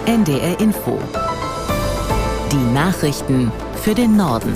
NDR Info. Die Nachrichten für den Norden.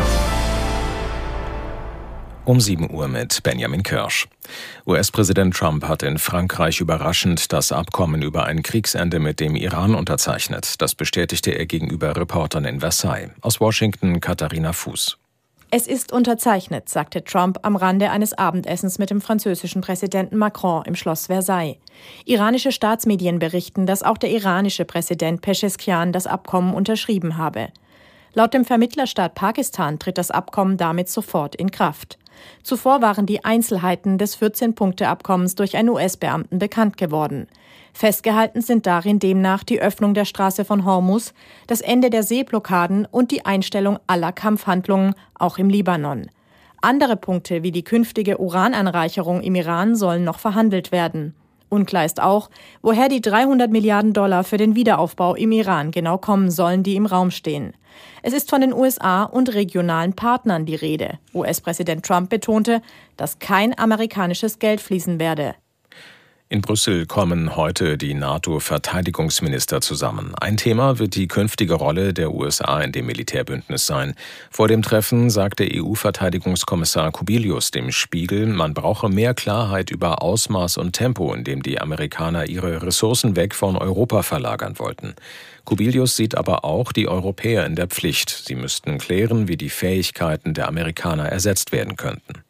Um 7 Uhr mit Benjamin Kirsch. US-Präsident Trump hat in Frankreich überraschend das Abkommen über ein Kriegsende mit dem Iran unterzeichnet. Das bestätigte er gegenüber Reportern in Versailles. Aus Washington Katharina Fuß. Es ist unterzeichnet, sagte Trump am Rande eines Abendessens mit dem französischen Präsidenten Macron im Schloss Versailles. Iranische Staatsmedien berichten, dass auch der iranische Präsident Pescheskian das Abkommen unterschrieben habe. Laut dem Vermittlerstaat Pakistan tritt das Abkommen damit sofort in Kraft. Zuvor waren die Einzelheiten des 14-Punkte-Abkommens durch einen US-Beamten bekannt geworden. Festgehalten sind darin demnach die Öffnung der Straße von Hormuz, das Ende der Seeblockaden und die Einstellung aller Kampfhandlungen, auch im Libanon. Andere Punkte wie die künftige Urananreicherung im Iran sollen noch verhandelt werden. Unklar ist auch, woher die $300 Milliarden für den Wiederaufbau im Iran genau kommen sollen, die im Raum stehen. Es ist von den USA und regionalen Partnern die Rede. US-Präsident Trump betonte, dass kein amerikanisches Geld fließen werde. In Brüssel kommen heute die NATO-Verteidigungsminister zusammen. Ein Thema wird die künftige Rolle der USA in dem Militärbündnis sein. Vor dem Treffen sagte EU-Verteidigungskommissar Kubilius dem Spiegel, man brauche mehr Klarheit über Ausmaß und Tempo, in dem die Amerikaner ihre Ressourcen weg von Europa verlagern wollten. Kubilius sieht aber auch die Europäer in der Pflicht. Sie müssten klären, wie die Fähigkeiten der Amerikaner ersetzt werden könnten.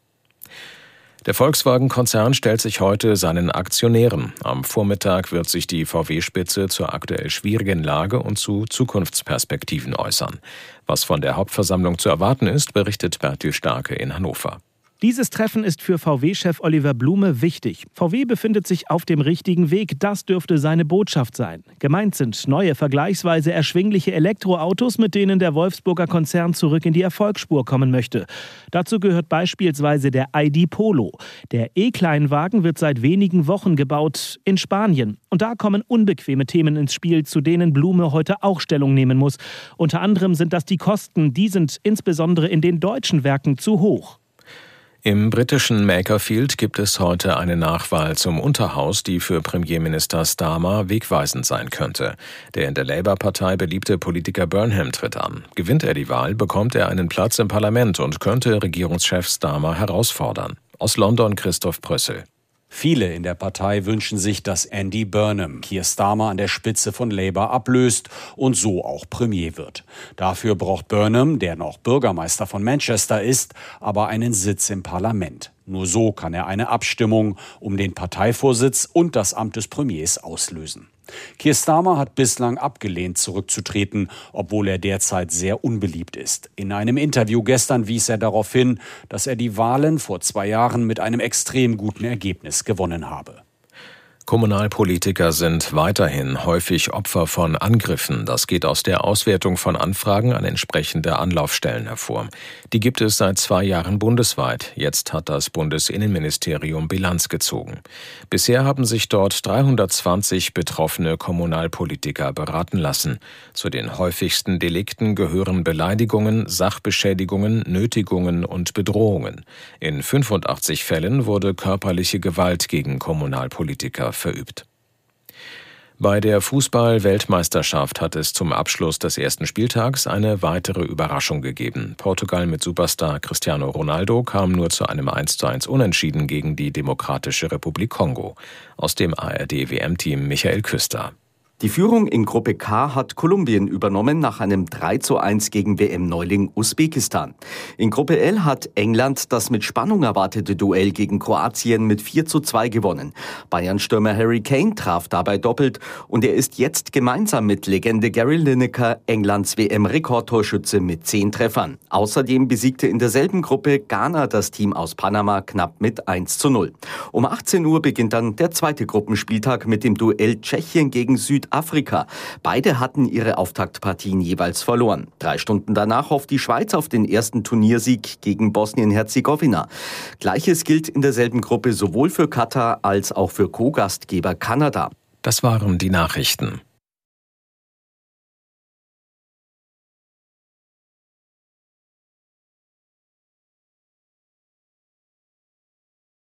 Der Volkswagen-Konzern stellt sich heute seinen Aktionären. Am Vormittag wird sich die VW-Spitze zur aktuell schwierigen Lage und zu Zukunftsperspektiven äußern. Was von der Hauptversammlung zu erwarten ist, berichtet Bertil Starke in Hannover. Dieses Treffen ist für VW-Chef Oliver Blume wichtig. VW befindet sich auf dem richtigen Weg, das dürfte seine Botschaft sein. Gemeint sind neue, vergleichsweise erschwingliche Elektroautos, mit denen der Wolfsburger Konzern zurück in die Erfolgsspur kommen möchte. Dazu gehört beispielsweise der ID Polo. Der E-Kleinwagen wird seit wenigen Wochen gebaut in Spanien. Und da kommen unbequeme Themen ins Spiel, zu denen Blume heute auch Stellung nehmen muss. Unter anderem sind das die Kosten. Die sind insbesondere in den deutschen Werken zu hoch. Im britischen Makerfield gibt es heute eine Nachwahl zum Unterhaus, die für Premierminister Starmer wegweisend sein könnte. Der in der Labour-Partei beliebte Politiker Burnham tritt an. Gewinnt er die Wahl, bekommt er einen Platz im Parlament und könnte Regierungschef Starmer herausfordern. Aus London Christoph Prössel. Viele in der Partei wünschen sich, dass Andy Burnham Keir Starmer an der Spitze von Labour ablöst und so auch Premier wird. Dafür braucht Burnham, der noch Bürgermeister von Manchester ist, aber einen Sitz im Parlament. Nur so kann er eine Abstimmung um den Parteivorsitz und das Amt des Premiers auslösen. Keir Starmer hat bislang abgelehnt, zurückzutreten, obwohl er derzeit sehr unbeliebt ist. In einem Interview gestern wies er darauf hin, dass er die Wahlen vor 2 Jahren mit einem extrem guten Ergebnis gewonnen habe. Kommunalpolitiker sind weiterhin häufig Opfer von Angriffen. Das geht aus der Auswertung von Anfragen an entsprechende Anlaufstellen hervor. Die gibt es seit 2 Jahren bundesweit. Jetzt hat das Bundesinnenministerium Bilanz gezogen. Bisher haben sich dort 320 betroffene Kommunalpolitiker beraten lassen. Zu den häufigsten Delikten gehören Beleidigungen, Sachbeschädigungen, Nötigungen und Bedrohungen. In 85 Fällen wurde körperliche Gewalt gegen Kommunalpolitiker verübt. Bei der Fußball-Weltmeisterschaft hat es zum Abschluss des ersten Spieltags eine weitere Überraschung gegeben. Portugal mit Superstar Cristiano Ronaldo kam nur zu einem 1:1 Unentschieden gegen die Demokratische Republik Kongo. Aus dem ARD-WM-Team Michael Küster. Die Führung in Gruppe K hat Kolumbien übernommen nach einem 3:1 gegen WM-Neuling Usbekistan. In Gruppe L hat England das mit Spannung erwartete Duell gegen Kroatien mit 4:2 gewonnen. Bayern-Stürmer Harry Kane traf dabei doppelt und er ist jetzt gemeinsam mit Legende Gary Lineker Englands WM-Rekordtorschütze mit 10 Treffern. Außerdem besiegte in derselben Gruppe Ghana das Team aus Panama knapp mit 1:0. Um 18 Uhr beginnt dann der zweite Gruppenspieltag mit dem Duell Tschechien gegen Südafrika. Beide hatten ihre Auftaktpartien jeweils verloren. 3 Stunden danach hofft die Schweiz auf den ersten Turniersieg gegen Bosnien-Herzegowina. Gleiches gilt in derselben Gruppe sowohl für Katar als auch für Co-Gastgeber Kanada. Das waren die Nachrichten.